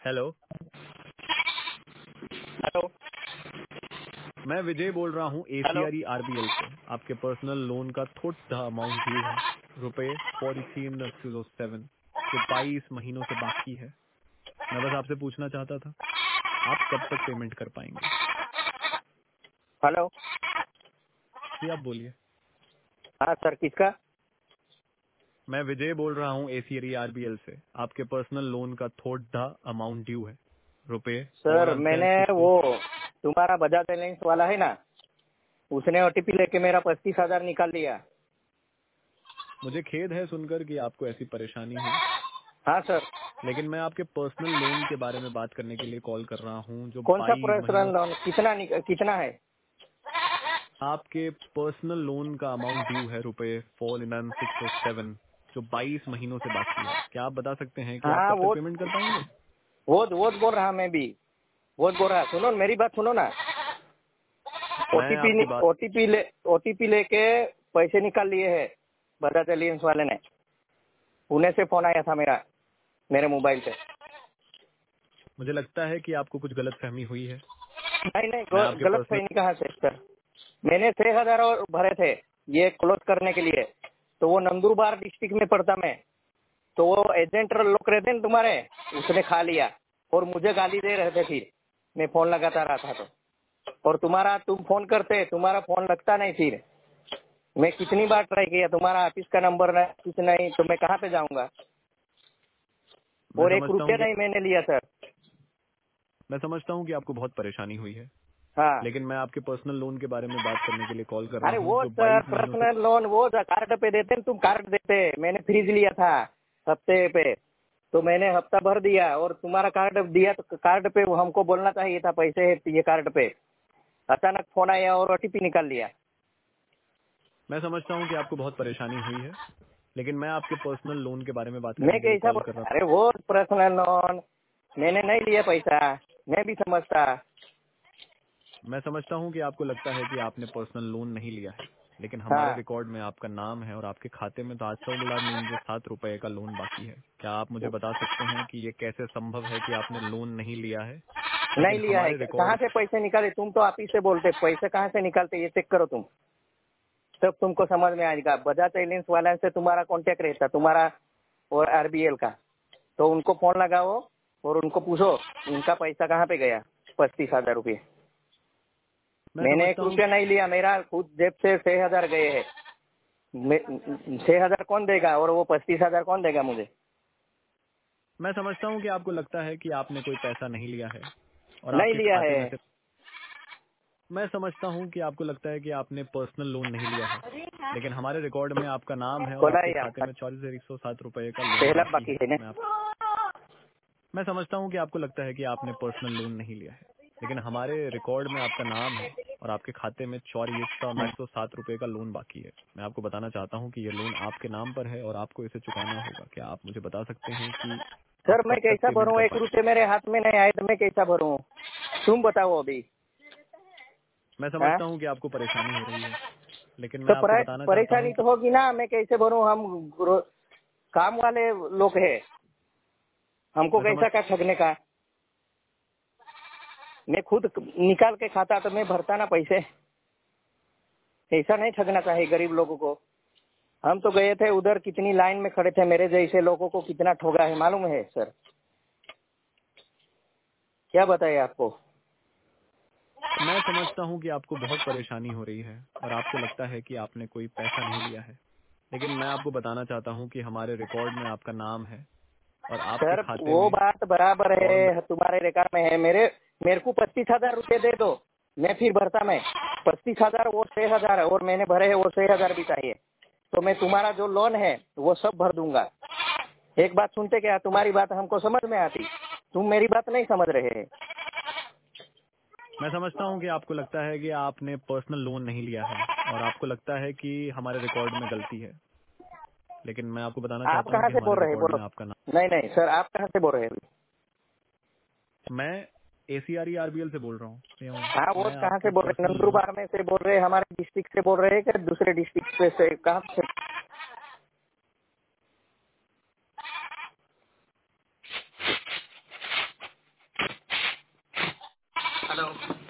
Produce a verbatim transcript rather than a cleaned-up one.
Hello. Hello. मैं विजय बोल रहा हूँ हेलो। एसीआर आरबीएल से। आपके पर्सनल लोन का थोड़ा अमाउंट ड्यू है, रुपए फोर्टी थ्री जीरो सेवन, जो बाईस महीनों से बाकी है। मैं बस आपसे पूछना चाहता था, आप कब तक पेमेंट कर पाएंगे? हेलो। जी आप बोलिए। हाँ सर, किसका? मैं विजय बोल रहा हूँ एसीआर आरबीएल से। आपके पर्सनल लोन का थोड़ा अमाउंट ड्यू है, रुपए फोर सर हंड्रेड मैंने सिक्सटी। वो तुम्हारा बजाज फाइनेंस वाला है ना, उसने ओटीपी लेके मेरा पच्चीस हजार निकाल लिया। मुझे खेद है सुनकर कि आपको ऐसी परेशानी हुई, हाँ सर। लेकिन मैं आपके पर्सनल लोन के बारे में बात करने के लिए कॉल कर रहा हूँ, जो कौन सा बाईस महीनों पर्सनल लोन? कितना निक- कितना है? आपके पर्सनल लोन का अमाउंट ड्यू है, रुपए four nine six O seven, जो बाईस महीनों से बाकी है। क्या आप बता सकते हैं कि आप हाँ कब तक वो पेमेंट कर पाएंगे? वो वो बोल रहा मैं भी वो बोल रहा। सुनो मेरी बात सुनो ना। मैं ओटीपी आपकी बात ओटीपी ले ओटीपी लेके पैसे निकाल लिए है बजाज फाइनेंस वाले ने। पुणे से फोन आया था मेरा मेरे मोबाइल पे। मुझे लगता है कि आपको कुछ गलत फहमी हुई है। नहीं नहीं, मैं ग- आपके गलत पर्सनल फहमी कहाँ से सर? मैंने छह हजार और भरे थे ये क्लोज करने के लिए। तो वो नंदुरबार डिस्ट्रिक्ट में पड़ता मैं। तो वो एजेंट लोग रहते हैं तुम्हारे, उसने खा लिया और मुझे गाली दे रहे थे। फिर मैं फोन लगाता रहा था तो, और तुम्हारा तुम फोन करते, तुम्हारा फोन लगता नहीं। फिर मैं कितनी बार ट्राई किया, तुम्हारा ऑफिस का नंबर नहीं, कुछ नहीं, तो मैं कहाँ पे जाऊंगा? मैं और एक समझता हूँ रुपया कि नहीं मैंने लिया सर। मैं समझता हूँ कि आपको बहुत परेशानी हुई है, हाँ। लेकिन मैं आपके पर्सनल लोन के बारे में बात करने के लिए कॉल कर रहा अरे हूँ, वो जो सर बाईस महीनों से। पर्सनल लोन वो कार्ड पे देते हैं, तुम कार्ड देते। मैंने फ्रीज लिया था हफ्ते पे, तो मैंने हफ्ता भर दिया और तुम्हारा कार्ड दिया। तो कार्ड पे वो हमको बोलना चाहिए था पैसे है ये कार्ड पे। अचानक फोन आया और ओटीपी निकाल लिया। मैं समझता हूँ कि आपको बहुत परेशानी हुई है, लेकिन मैं आपके पर्सनल लोन के बारे में बात मैं करने के लिए कैसा कॉल बोल- कर रहा अरे वो पर्सनल लोन मैंने नहीं लिया पैसा। मैं भी समझता। हूँ। मैं समझता हूँ कि आपको लगता है कि आपने पर्सनल लोन नहीं लिया है, लेकिन हमारे हाँ। रिकॉर्ड में आपका नाम है और आपके खाते में तो आज सोलह निन्यानवे सात रुपए का लोन बाकी है। क्या आप मुझे बता सकते हैं कि ये कैसे संभव है कि आपने लोन नहीं लिया है, नहीं लेकिन लिया है। हमारे कहाँ रिकॉर्ड। से पैसे निकाले? तुम तो आप ही से बोलते, पैसे कहाँ से निकालते ये चेक करो तुम, तब तुमको समझ में आएगा। बजाज फाइनेंस वाला से तुम्हारा कांटेक्ट रहता तुम्हारा और आरबीएल का, तो उनको फोन लगाओ और उनको पूछो उनका पैसा कहाँ पे गया, पच्चीस हजार रूपये। मैं मैंने एक समझता हूँ रुपया नहीं लिया, मेरा खुद जेब से छह हजार गए हैं। मैं- छह हजार कौन देगा और वो पच्चीस हजार कौन देगा मुझे? मैं समझता हूँ कि आपको लगता है कि आपने कोई पैसा नहीं लिया है और नहीं आपके लिया खाते है। में से। मैं समझता हूँ कि आपको लगता है कि आपने पर्सनल लोन नहीं लिया है, लेकिन हमारे रिकॉर्ड में आपका नाम है और खोला आपके ही खाते आपका में चौलीस हजार एक सौ सात रुपए का लोन पहला बाकी बाकी है। है ना। मैं आप, मैं समझता हूँ कि आपको लगता है कि आपने पर्सनल लोन नहीं लिया है, लेकिन हमारे रिकॉर्ड में आपका नाम है और आपके खाते में चौरी एक सौ एक सौ सात रुपए का लोन बाकी है। मैं आपको बताना चाहता हूँ कि ये लोन आपके नाम पर है और आपको इसे चुकाना होगा। क्या आप मुझे बता सकते हैं कि सर आप मैं कब तक कैसा पेमेंट भरूं? कर एक पाए? रुपये मेरे हाथ में नहीं आए तो मैं कैसा भरूं? तुम बताओ अभी। मैं हाँ? समझता हूँ कि आपको परेशानी हो रही है, लेकिन मैं तो आपको परे- बताना चाहता हूँ परेशानी कि तो होगी ना। मैं कैसे भरूं? हम रो- काम वाले लोग हैं, हमको मैं समझ कैसा क्या ठगने का? मैं खुद निकाल के खाता तो मैं भरता ना पैसे। ऐसा नहीं ठगना चाहिए गरीब लोगों को। हम तो गए थे उधर, कितनी लाइन में खड़े थे, मेरे जैसे लोगों को कितना ठोगा है मालूम है सर? क्या बताए आपको? मैं समझता हूँ कि आपको बहुत परेशानी हो रही है और आपको लगता है कि आपने कोई पैसा नहीं लिया है, लेकिन मैं आपको बताना चाहता हूँ कि हमारे रिकॉर्ड में आपका नाम है और आपके सर खाते वो में बात बराबर और है, तुम्हारे रिकॉर्ड में है। मेरे मेरे को पच्चीस हजार रूपये दे दो, मैं फिर भरता। मैं पच्चीस हजार वो छह हजार है और मैंने भरे है वो छह हजार भी चाहिए, तो मैं तुम्हारा जो लोन है वो सब भर दूंगा। एक बात सुनते क्या? तुम्हारी बात हमको समझ में आती, तुम मेरी बात नहीं समझ रहे हैं। मैं समझता हूँ कि आपको लगता है कि आपने पर्सनल लोन नहीं लिया है और आपको लगता है कि हमारे रिकॉर्ड में गलती है, लेकिन मैं आपको बताना आप चाहता हूँ कहाँ कि से हमारे बोल रहे हैं रिकॉर्ड बोलो? में आपका नाम। नहीं नहीं सर, आप कहाँ से बोल रहे हैं? मैं एसीआर आरबीएल से बोल रहा हूँ। ये हूँ। हाँ, वो मैं कहाँ से आपके बोल रहे हैं? Personal loan. नंदुरबार में से बोल रहे हैं? हमारे डिस्ट्रिक्ट से बोल रहे हैं कि दूसरे डिस्ट्रिक्ट से, से कहाँ से? हेलो।